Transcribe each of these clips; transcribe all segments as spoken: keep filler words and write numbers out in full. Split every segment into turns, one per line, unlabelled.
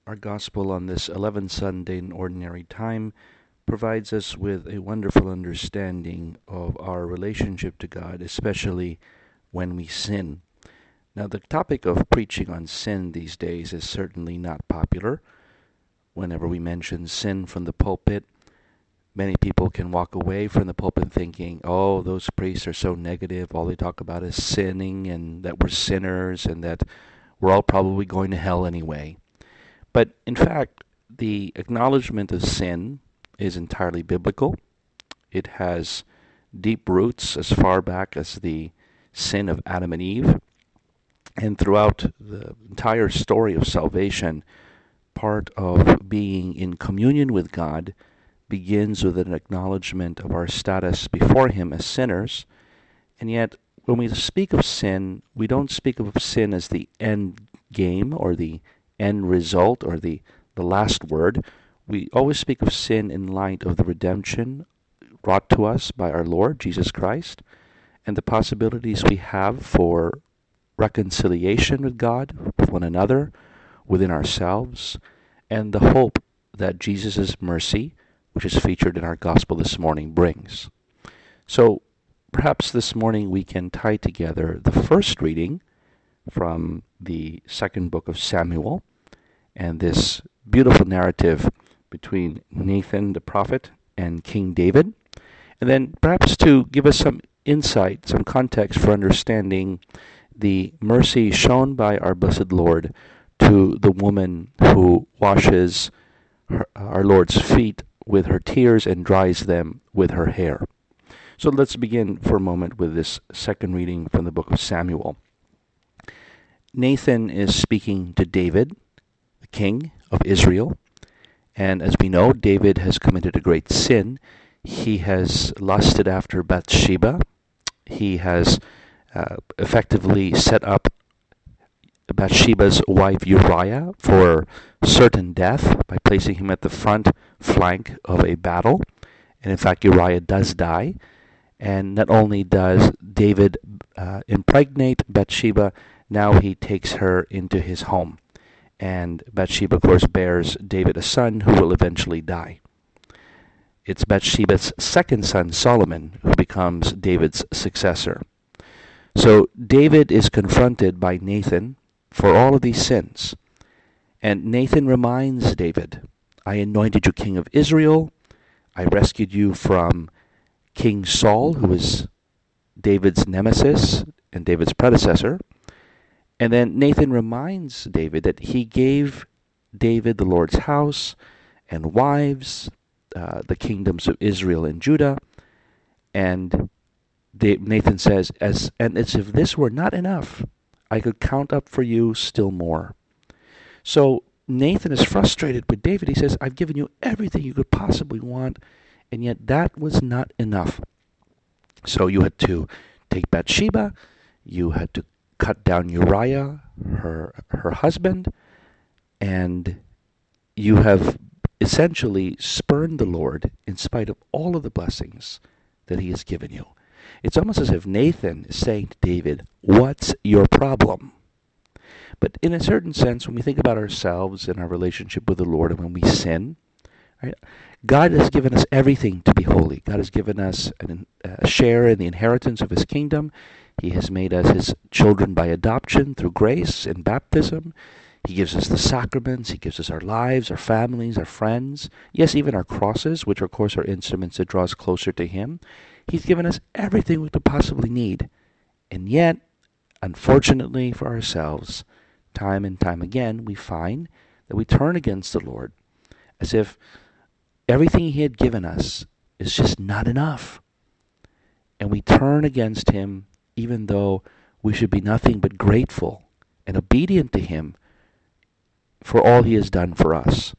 Our gospel on this eleventh Sunday in Ordinary Time provides us with a wonderful understanding of our relationship to God, especially when we sin. Now, the topic of preaching on sin these days is certainly not popular. Whenever we mention sin from the pulpit, many people can walk away from the pulpit thinking, oh, those priests are so negative. All they talk about is sinning and that we're sinners and that we're all probably going to hell anyway. But in fact, the acknowledgement of sin is entirely biblical. It has deep roots as far back as the sin of Adam and Eve. And throughout the entire story of salvation, part of being in communion with God begins with an acknowledgement of our status before Him as sinners. And yet, when we speak of sin, we don't speak of sin as the end game or the end result or the, the last word. We always speak of sin in light of the redemption brought to us by our Lord Jesus Christ and the possibilities we have for reconciliation with God, with one another, within ourselves, and the hope that Jesus' mercy, which is featured in our gospel this morning, brings. So perhaps this morning we can tie together the first reading from the second book of Samuel and this beautiful narrative between Nathan the prophet and King David, and then perhaps to give us some insight, some context for understanding the mercy shown by our blessed Lord to the woman who washes her, our Lord's feet with her tears and dries them with her hair. So let's begin for a moment with this second reading from the book of Samuel. Nathan is speaking to David, the king of Israel, and as we know, David has committed a great sin. He has lusted after Bathsheba. He has uh, effectively set up Bathsheba's wife Uriah for certain death by placing him at the front flank of a battle. And in fact, Uriah does die. And not only does David uh, impregnate Bathsheba, now he takes her into his home. And Bathsheba, of course, bears David a son who will eventually die. It's Bathsheba's second son, Solomon, who becomes David's successor. So David is confronted by Nathan for all of these sins. And Nathan reminds David, I anointed you king of Israel. I rescued you from King Saul, who was David's nemesis and David's predecessor. And then Nathan reminds David that he gave David the Lord's house and wives, uh, the kingdoms of Israel and Judah. And Nathan says, as and as if this were not enough, I could count up for you still more. So Nathan is frustrated with David. He says, I've given you everything you could possibly want, and yet that was not enough. So you had to take Bathsheba, you had to cut down Uriah, her her husband, and you have essentially spurned the Lord in spite of all of the blessings that He has given you. It's almost as if Nathan is saying to David, what's your problem? But in a certain sense, when we think about ourselves and our relationship with the Lord and when we sin, right, God has given us everything to be holy. God has given us an, a share in the inheritance of His kingdom. He has made us His children by adoption through grace and baptism. He gives us the sacraments. He gives us our lives, our families, our friends. Yes, even our crosses, which of course are instruments that draw us closer to Him. He's given us everything we could possibly need. And yet, unfortunately for ourselves, time and time again, we find that we turn against the Lord as if everything He had given us is just not enough. And we turn against Him even though we should be nothing but grateful and obedient to Him for all He has done for us.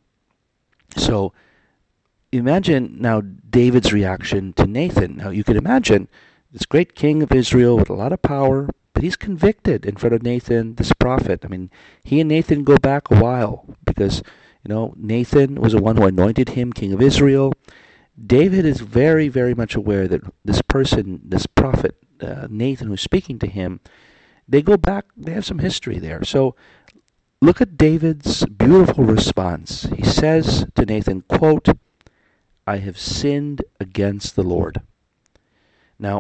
So imagine now David's reaction to Nathan. Now you can imagine this great king of Israel with a lot of power, but he's convicted in front of Nathan, this prophet. I mean, he and Nathan go back a while because, you know, Nathan was the one who anointed him king of Israel. David is very, very much aware that this person, this prophet, uh, Nathan, who's speaking to him, they go back, they have some history there. So Look at David's beautiful response. He says to Nathan, quote, I have sinned against the Lord. Now,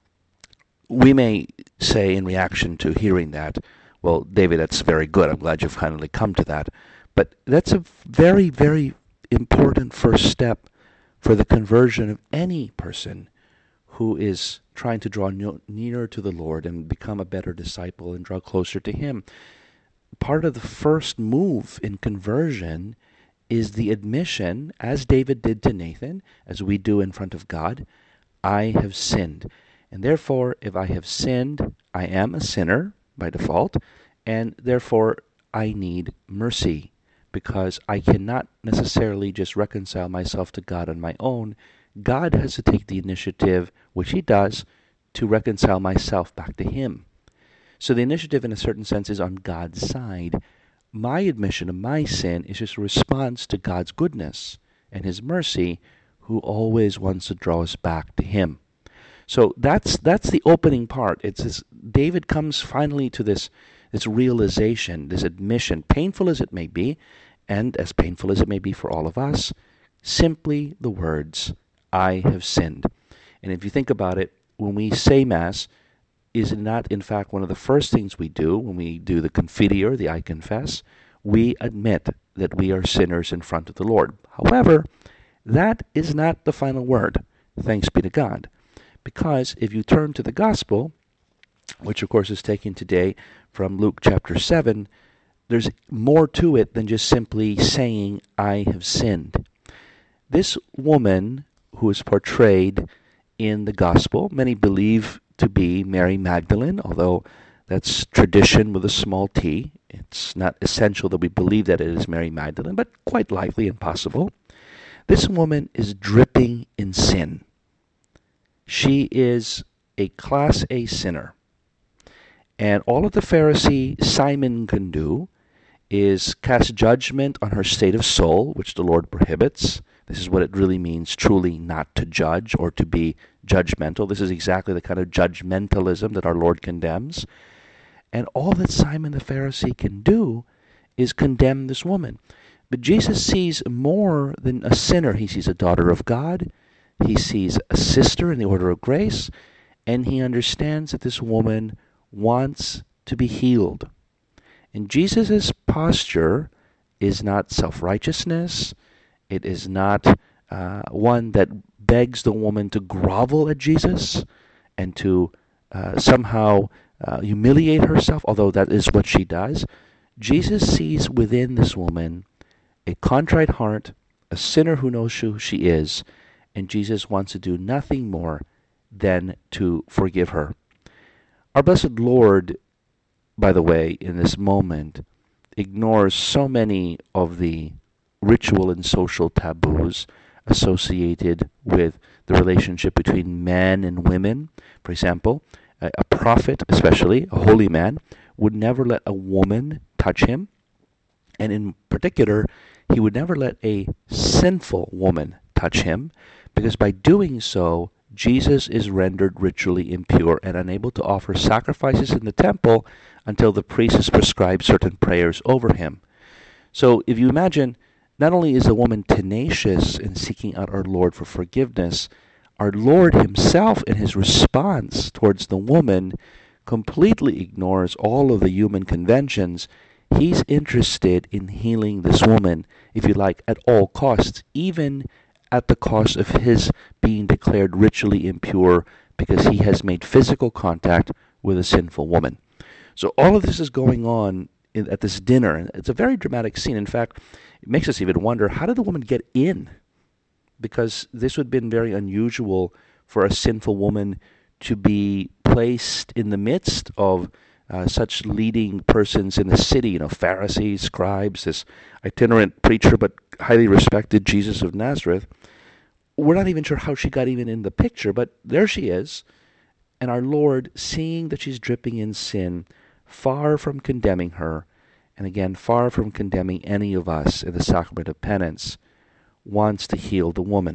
we may say in reaction to hearing that, well, David, that's very good. I'm glad you've finally come to that. But that's a very, very important first step for the conversion of any person who is trying to draw nearer to the Lord and become a better disciple and draw closer to Him. Part of the first move in conversion is the admission, as David did to Nathan, as we do in front of God, I have sinned. And therefore, if I have sinned, I am a sinner by default, and therefore I need mercy, because I cannot necessarily just reconcile myself to God on my own. God has to take the initiative, which He does, to reconcile myself back to Him. So the initiative, in a certain sense, is on God's side. My admission of my sin is just a response to God's goodness and His mercy, who always wants to draw us back to Him. So that's that's the opening part. It's this, David comes finally to this this realization, this admission, painful as it may be, and as painful as it may be for all of us, simply the words, I have sinned. And if you think about it, when we say Mass, is it not in fact one of the first things we do when we do the Confiteor, the I confess? We admit that we are sinners in front of the Lord. However, that is not the final word, thanks be to God. Because if you turn to the Gospel, which of course is taken today from Luke chapter seven, there's more to it than just simply saying, I have sinned. This woman who is portrayed in the Gospel, many believe to be Mary Magdalene, although that's tradition with a small t. It's not essential that we believe that it is Mary Magdalene, but quite likely and possible. This woman is dripping in sin. She is a class A sinner. And all of the Pharisee Simon can do is cast judgment on her state of soul, which the Lord prohibits. This is what it really means, truly not to judge or to be judgmental. This is exactly the kind of judgmentalism that our Lord condemns. And all that Simon the Pharisee can do is condemn this woman. But Jesus sees more than a sinner. He sees a daughter of God. He sees a sister in the order of grace. And he understands that this woman wants to be healed. And Jesus' posture is not self-righteousness. It is not uh, one that begs the woman to grovel at Jesus and to uh, somehow uh, humiliate herself, although that is what she does. Jesus sees within this woman a contrite heart, a sinner who knows who she is, and Jesus wants to do nothing more than to forgive her. Our blessed Lord, by the way, in this moment, ignores so many of the ritual and social taboos associated with the relationship between men and women. For example, a, a prophet, especially a holy man, would never let a woman touch him. And in particular, he would never let a sinful woman touch him, because by doing so, Jesus is rendered ritually impure and unable to offer sacrifices in the temple until the priest has prescribed certain prayers over him. So if you imagine, not only is the woman tenacious in seeking out our Lord for forgiveness, our Lord himself in his response towards the woman completely ignores all of the human conventions. He's interested in healing this woman, if you like, at all costs, even at the cost of his being declared ritually impure because he has made physical contact with a sinful woman. So all of this is going on in, at this dinner, and it's a very dramatic scene. In fact, it makes us even wonder, how did the woman get in? Because this would have been very unusual for a sinful woman to be placed in the midst of uh, such leading persons in the city, you know, Pharisees, scribes, this itinerant preacher, but highly respected Jesus of Nazareth. We're not even sure how she got even in the picture, but there she is. And our Lord, seeing that she's dripping in sin, far from condemning her, and again, far from condemning any of us in the sacrament of penance, wants to heal the woman.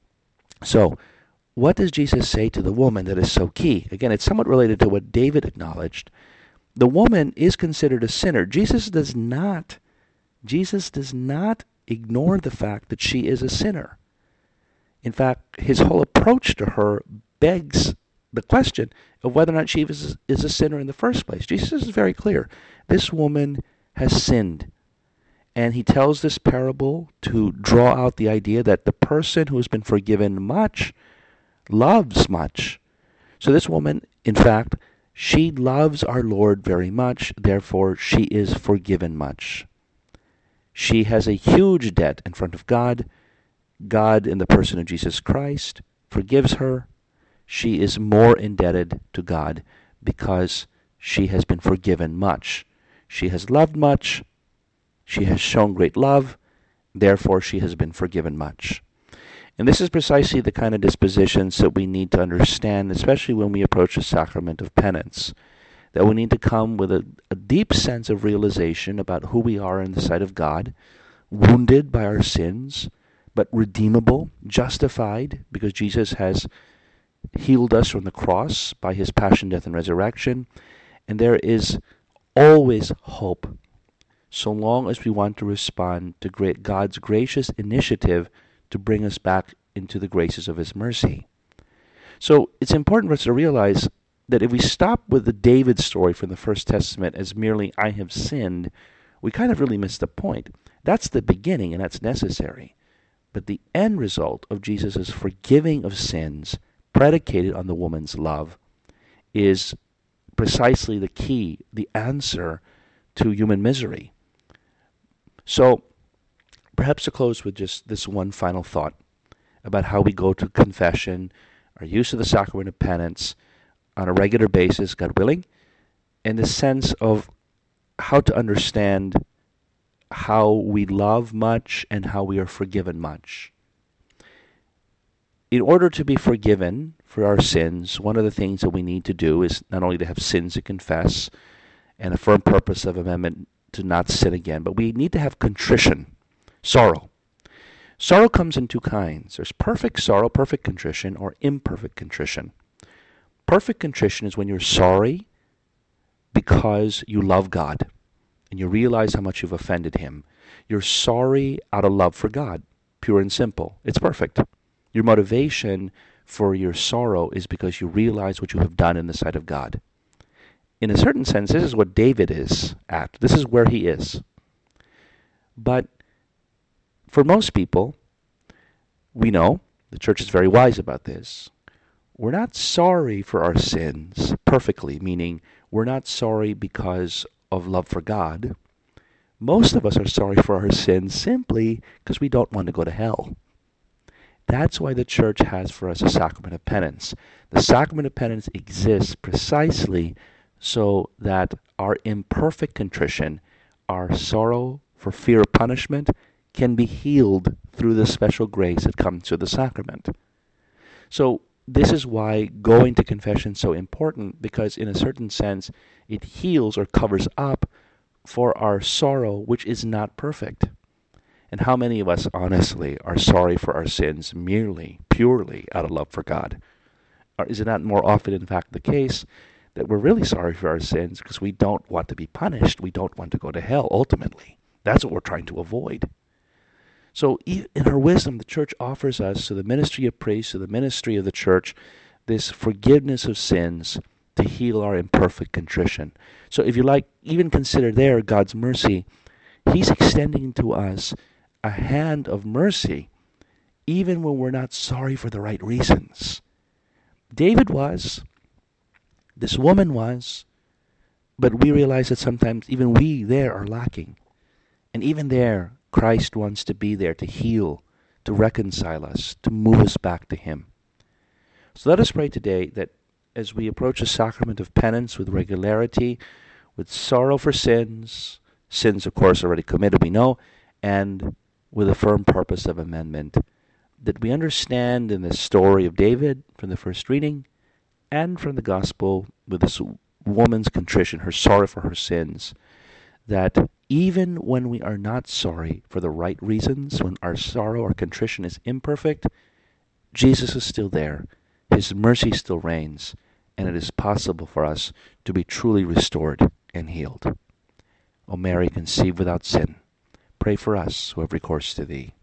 So, what does Jesus say to the woman that is so key? Again, it's somewhat related to what David acknowledged. the woman is considered a sinner. Jesus does not, Jesus does not ignore the fact that she is a sinner. In fact, his whole approach to her begs the question of whether or not she is, is a sinner in the first place. Jesus is very clear. This woman has sinned. And he tells this parable to draw out the idea that the person who has been forgiven much loves much. So this woman, in fact, she loves our Lord very much, therefore she is forgiven much. She has a huge debt in front of God. God, in the person of Jesus Christ, forgives her. She is more indebted to God because she has been forgiven much. She has loved much. She has shown great love. Therefore, she has been forgiven much. And this is precisely the kind of dispositions that we need to understand, especially when we approach the sacrament of penance. That we need to come with a, a deep sense of realization about who we are in the sight of God, wounded by our sins, but redeemable, justified, because Jesus has healed us from the cross by his passion, death, and resurrection. And there is always hope, so long as we want to respond to great God's gracious initiative to bring us back into the graces of his mercy. So it's important for us to realize that if we stop with the David story from the First Testament as merely, I have sinned, we kind of really miss the point. That's the beginning, and that's necessary. But the end result of Jesus' forgiving of sins, predicated on the woman's love, is precisely the key, the answer to human misery. So, perhaps to close with just this one final thought about how we go to confession, our use of the sacrament of penance on a regular basis, God willing, and the sense of how to understand how we love much and how we are forgiven much. In order to be forgiven for our sins, one of the things that we need to do is not only to have sins to confess and a firm purpose of amendment to not sin again, but we need to have contrition, sorrow. Sorrow comes in two kinds. There's perfect sorrow, perfect contrition, or imperfect contrition. Perfect contrition is when you're sorry because you love God and you realize how much you've offended him. You're sorry out of love for God, pure and simple. It's perfect. Your motivation for your sorrow is because you realize what you have done in the sight of God. In a certain sense, this is what David is at. This is where he is. But for most people, we know, the church is very wise about this, we're not sorry for our sins perfectly, meaning we're not sorry because of love for God. Most of us are sorry for our sins simply because we don't want to go to hell. That's why the church has for us a sacrament of penance. The sacrament of penance exists precisely so that our imperfect contrition, our sorrow for fear of punishment, can be healed through the special grace that comes through the sacrament. So this is why going to confession is so important, because in a certain sense it heals or covers up for our sorrow, which is not perfect. And how many of us, honestly, are sorry for our sins merely, purely out of love for God? Or is it not more often, in fact, the case that we're really sorry for our sins because we don't want to be punished, we don't want to go to hell, ultimately? That's what we're trying to avoid. So in her wisdom, the church offers us, through the ministry of priests, through the ministry of the church, this forgiveness of sins to heal our imperfect contrition. So if you like, even consider there God's mercy. He's extending to us a hand of mercy, even when we're not sorry for the right reasons. David was, this woman was, but we realize that sometimes even we there are lacking. And even there, Christ wants to be there to heal, to reconcile us, to move us back to him. So let us pray today that as we approach the sacrament of penance with regularity, with sorrow for sins, sins of course already committed, we know, and with a firm purpose of amendment, that we understand in the story of David from the first reading and from the gospel with this woman's contrition, her sorrow for her sins, that even when we are not sorry for the right reasons, when our sorrow or contrition is imperfect, Jesus is still there. His mercy still reigns, and it is possible for us to be truly restored and healed. O Mary, conceived without sin, pray for us who have recourse to thee.